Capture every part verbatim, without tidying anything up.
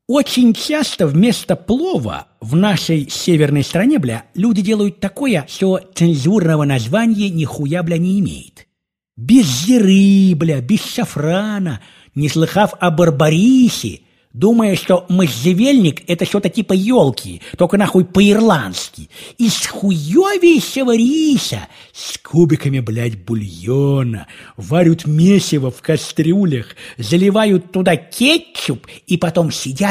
Очень часто вместо плова в нашей северной стране, бля, люди делают такое, что цензурного названия нихуя, бля, не имеет. Без зиры, бля, без шафрана, не слыхав о барбарисе, думая, что можжевельник – это что-то типа елки, только нахуй по-ирландски. Из хуевейшего риса с кубиками, блядь, бульона, варят месиво в кастрюлях, заливают туда кетчуп и потом сидят,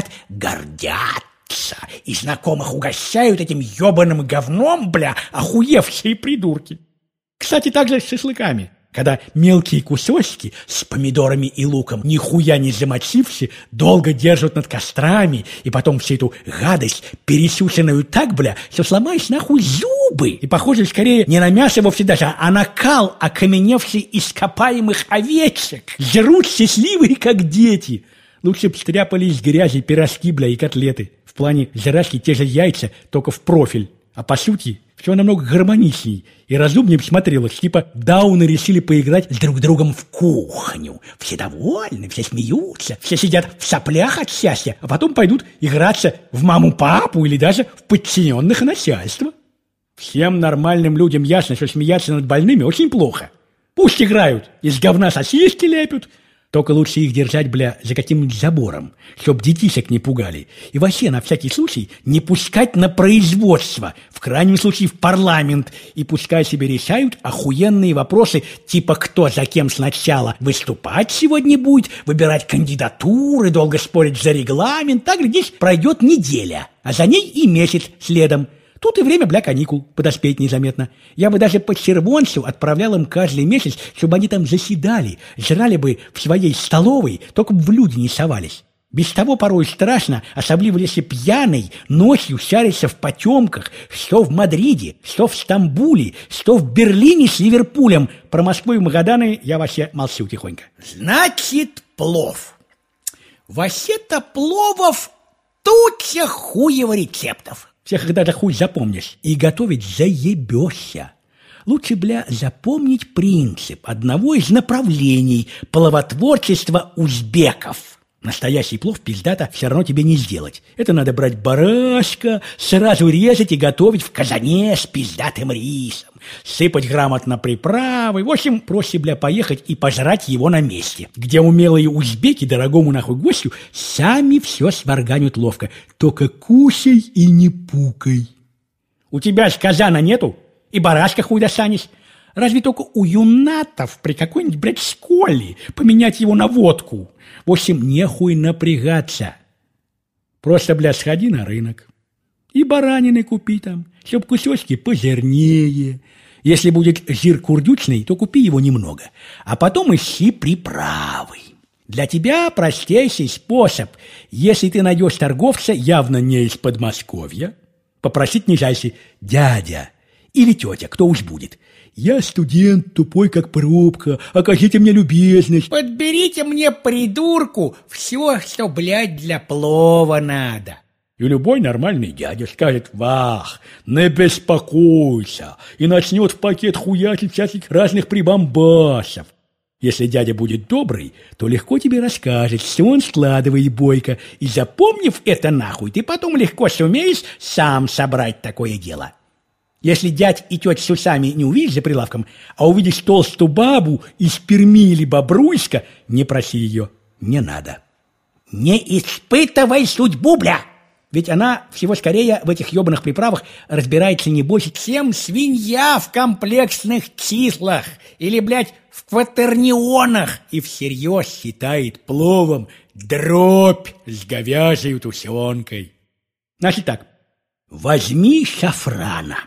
гордятся и знакомых угощают этим ебаным говном, бля, охуевшие придурки. Кстати, также с шашлыками. Когда мелкие кусочки с помидорами и луком, нихуя не замочивши, долго держат над кострами, и потом всю эту гадость пересюсенную так, бля, что сломаешь нахуй зубы. И похоже скорее не на мясо вовсе даже, а на кал окаменевший ископаемых овечек. Жрут счастливые, как дети. Лучше б стряпались грязи, пирожки, бля, и котлеты. В плане жрачки те же яйца, только в профиль. А по сути, все намного гармоничней и разумнее смотрелось. Типа дауны решили поиграть с друг другом в кухню. Все довольны, все смеются, все сидят в соплях от счастья, а потом пойдут играться в маму-папу или даже в подчиненных начальства. Всем нормальным людям ясно, что смеяться над больными очень плохо. Пусть играют, из говна сосиски лепят. Только лучше их держать, бля, за каким-нибудь забором, чтоб детишек не пугали. И вообще, на всякий случай, не пускать на производство, в крайнем случае в парламент, и пускай себе решают охуенные вопросы, типа кто за кем сначала выступать сегодня будет, выбирать кандидатуры, долго спорить за регламент. Так, глядишь, пройдет неделя, а за ней и месяц следом. Тут и время, бля, каникул, подоспеть незаметно. Я бы даже по червонцу отправлял им каждый месяц, чтобы они там заседали, жрали бы в своей столовой, только бы в люди не совались. Без того порой страшно, особливо если пьяный ночью шарится в потемках, что в Мадриде, что в Стамбуле, что в Берлине с Ливерпулем. Про Москву и Магаданы я вообще молчу тихонько. Значит, плов. Вообще-то пловов туча хуево рецептов. Всех когда-то хуй запомнишь, и готовить заебешься. Лучше, бля, запомнить принцип одного из направлений пловотворчества узбеков. Настоящий плов пиздата все равно тебе не сделать. Это надо брать барашка, сразу резать и готовить в казане с пиздатым рисом. Сыпать грамотно приправы. В общем, проще, бля, поехать и пожрать его на месте, где умелые узбеки дорогому нахуй гостю сами все сварганят ловко. Только кушай и не пукай. У тебя ж казана нету? И барашка хуй достанешь. Разве только у юнатов при какой-нибудь, блядь, школе поменять его на водку. В общем, нехуй напрягаться. Просто, блядь, сходи на рынок. И баранины купи там, чтоб кусочки пожирнее. Если будет жир курдючный, то купи его немного. А потом ищи приправы. Для тебя простейший способ. Если ты найдешь торговца, явно не из Подмосковья, попросить нижайший: дядя или тетя, кто уж будет. Я студент, тупой как пробка, окажите мне любезность. Подберите мне, придурку, все, что, блядь, для плова надо. И любой нормальный дядя скажет: вах, не беспокойся, и начнет в пакет хуячить всяких разных прибамбасов. Если дядя будет добрый, то легко тебе расскажет, все он складывает бойко, и запомнив это нахуй, ты потом легко сумеешь сам собрать такое дело. Если дядь и тетя с усами не увидишь за прилавком, а увидишь толстую бабу из Перми или Бобруйска, не проси ее, не надо. Не испытывай судьбу, бля! Ведь она всего скорее в этих ебаных приправах разбирается не больше, чем свинья в комплексных числах или, блядь, в кватернионах, и всерьез считает пловом дробь с говяжьей тушенкой. Значит так, возьми шафрана.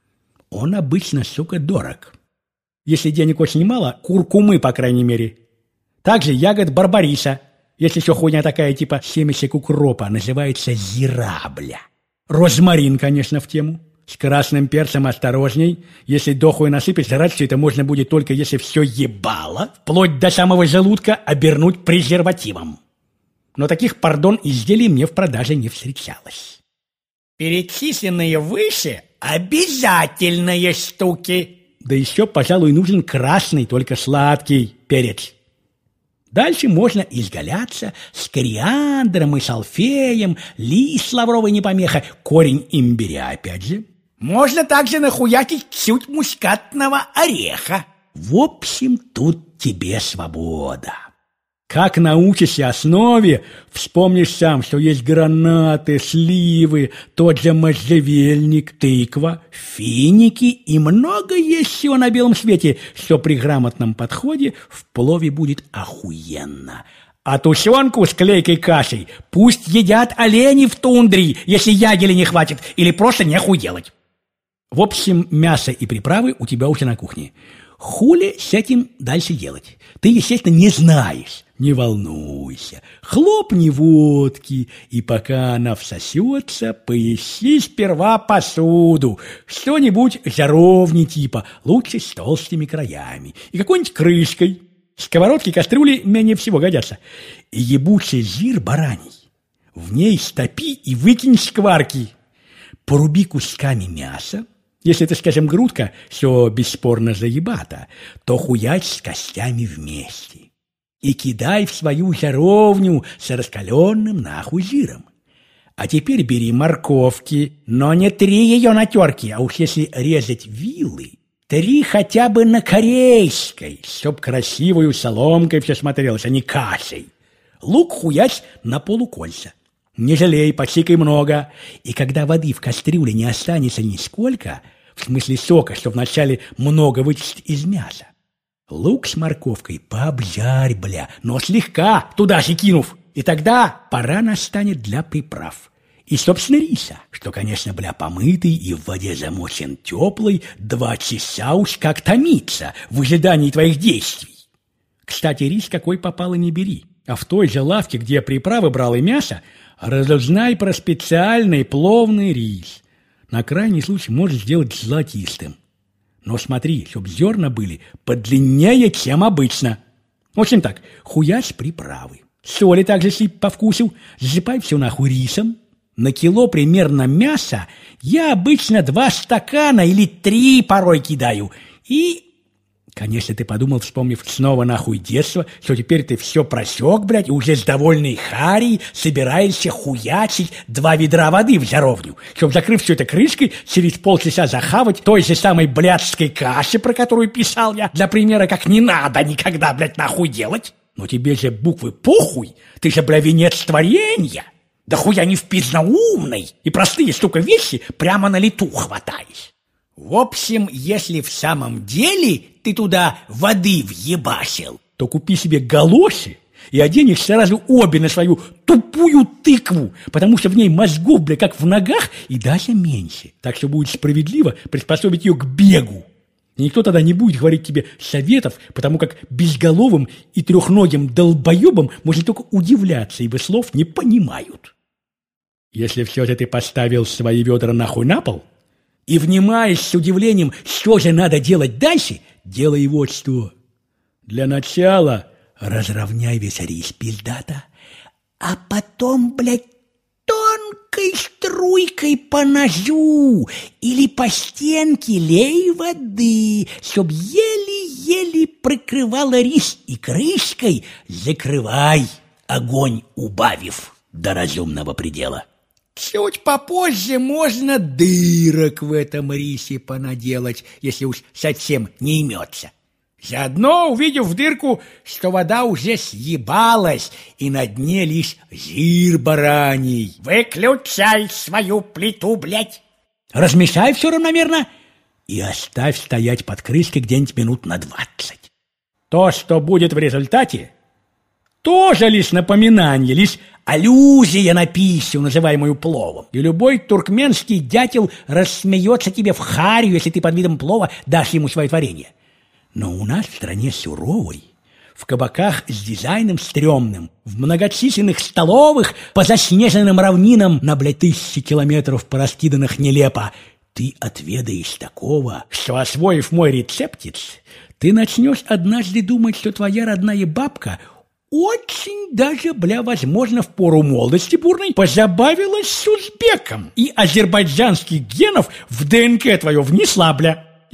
Он обычно, сука, дорог. Если денег очень мало, куркумы, по крайней мере. Также ягод барбариса. Если еще хуйня такая, типа семечек укропа, называется зира, бля. Розмарин, конечно, в тему. С красным перцем осторожней. Если дохуй насыпать, жрать все это можно будет только если все ебало, вплоть до самого желудка, обернуть презервативом. Но таких, пардон, изделий мне в продаже не встречалось. Перечисленные выше – обязательные штуки. Да еще, пожалуй, нужен красный, только сладкий перец. Дальше можно изгаляться с кориандром и шалфеем, лист лавровый не помеха, корень имбиря опять же. Можно также нахуякить чуть мускатного ореха. В общем, тут тебе свобода. Как научишься основе, вспомнишь сам, что есть гранаты, сливы, тот же можжевельник, тыква, финики и много есть всего на белом свете, что при грамотном подходе в плове будет охуенно. А тушенку с клейкой кашей пусть едят олени в тундре, если ягели не хватит, или просто нехуй делать. В общем, мясо и приправы у тебя уже на кухне. Хули с этим дальше делать? Ты, естественно, не знаешь. Не волнуйся, хлопни водки, и пока она всосется, поищи сперва посуду, что-нибудь жаровни типа, лучше с толстыми краями, и какой-нибудь крышкой. Сковородки, кастрюли менее всего годятся. И ебучий жир бараний. В ней стопи и выкинь шкварки. Поруби кусками мяса. Если это, скажем, грудка, что бесспорно заебата, то хуять с костями вместе. И кидай в свою жаровню с раскаленным нахуй жиром. А теперь бери морковки, но не три ее на терке, а уж если резать вилы, три хотя бы на корейской, чтоб красивую соломкой все смотрелось, а не кашей. Лук хуять на полукольца. Не жалей, посикай много. И когда воды в кастрюле не останется нисколько, в смысле сока, что вначале много вычистить из мяса, лук с морковкой пообжарь, бля, но слегка, туда же кинув. И тогда пора настанет для приправ. И, собственно, риса, что, конечно, бля, помытый и в воде замочен теплый, два часа уж как томится в ожидании твоих действий. Кстати, рис какой попало не бери, а в той же лавке, где приправы брал и мясо, разузнай про специальный пловный рис. На крайний случай можешь сделать золотистым. Но смотри, чтоб зерна были подлиннее, чем обычно. В общем так, хуясь приправы. Соли также сыпь по вкусу, засыпай все нахуй рисом. На кило примерно мяса я обычно два стакана или три порой кидаю. И, конечно, ты подумал, вспомнив снова нахуй детство, что теперь ты все просек, блядь, и уже с довольной харей собираешься хуячить два ведра воды в жаровню, чтобы, закрыв все это крышкой, через полчаса захавать той же самой блядской каши, про которую писал я, для примера, как не надо никогда, блядь, нахуй делать. Но тебе же буквы похуй, ты же, бля, венец творенья. Да хуя не впизно умный, и простые штука вещи прямо на лету хватаешь. В общем, если в самом деле ты туда воды въебасил, то купи себе галоши и одень их сразу обе на свою тупую тыкву, потому что в ней мозгов, бля, как в ногах, и даже меньше. Так что будет справедливо приспособить ее к бегу. И никто тогда не будет говорить тебе советов, потому как безголовым и трехногим долбоебам можно только удивляться, ибо слов не понимают. Если все же ты поставил свои ведра нахуй на пол и внимаешь с удивлением, что же надо делать дальше, делай вот что. Для начала разровняй весь рис, пиздата, а потом, блядь, тонкой струйкой по ножу или по стенке лей воды, чтоб еле-еле прикрывала рис, и крышкой закрывай, огонь убавив до разумного предела. Чуть попозже можно дырок в этом рисе понаделать, если уж совсем не имется. Заодно, увидев в дырку, что вода уже съебалась, и на дне лишь жир бараний. Выключай свою плиту, блядь. Размешай все равномерно и оставь стоять под крышкой где-нибудь минут на двадцать. То, что будет в результате, тоже лишь напоминание, лишь аллюзия на пищу, называемую пловом. И любой туркменский дятел рассмеется тебе в харю, если ты под видом плова дашь ему свое творение. Но у нас в стране суровой, в кабаках с дизайном стрёмным, в многочисленных столовых по заснеженным равнинам на, блядь, тысячи километров пораскиданных нелепо, ты отведаешь такого, что, освоив мой рецептец, ты начнешь однажды думать, что твоя родная бабка очень даже, бля, возможно, в пору молодости бурной позабавилась с узбеком и азербайджанских генов в ДНК твое внесла, бля.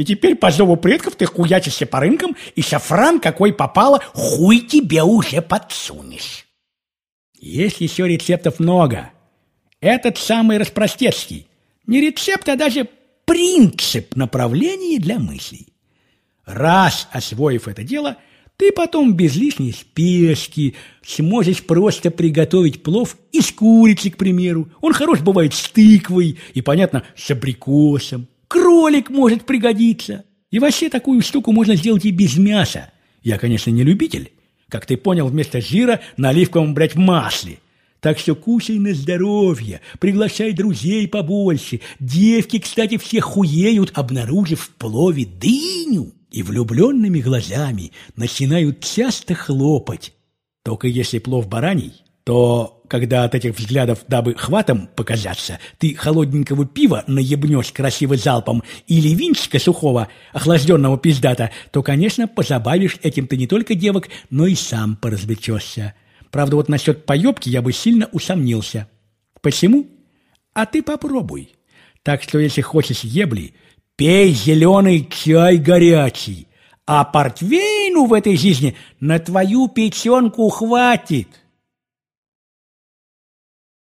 и теперь по зову предков ты хуячишься по рынкам, и шафран какой попало, хуй тебе уже подсунешь. Есть еще рецептов много. Этот самый распростецкий. Не рецепт, а даже принцип направления для мыслей. Раз освоив это дело, ты потом без лишней спешки сможешь просто приготовить плов из курицы, к примеру. Он хорош бывает с тыквой и, понятно, с абрикосом. Кролик может пригодиться. И вообще такую штуку можно сделать и без мяса. Я, конечно, не любитель. Как ты понял, вместо жира на оливковом, блядь, масле. Так что кушай на здоровье, приглашай друзей побольше. Девки, кстати, все хуеют, обнаружив в плове дыню. И влюбленными глазами начинают часто хлопать. Только если плов бараний, то, когда от этих взглядов, дабы хватом показаться, ты холодненького пива наебнешь красиво залпом или винчика сухого, охлажденного пиздата, то, конечно, позабавишь этим ты не только девок, но и сам поразвлечешься. Правда, вот насчет поебки я бы сильно усомнился. Почему? А ты попробуй. Так что, если хочешь ебли, пей зеленый чай горячий, а портвейну в этой жизни на твою печенку хватит.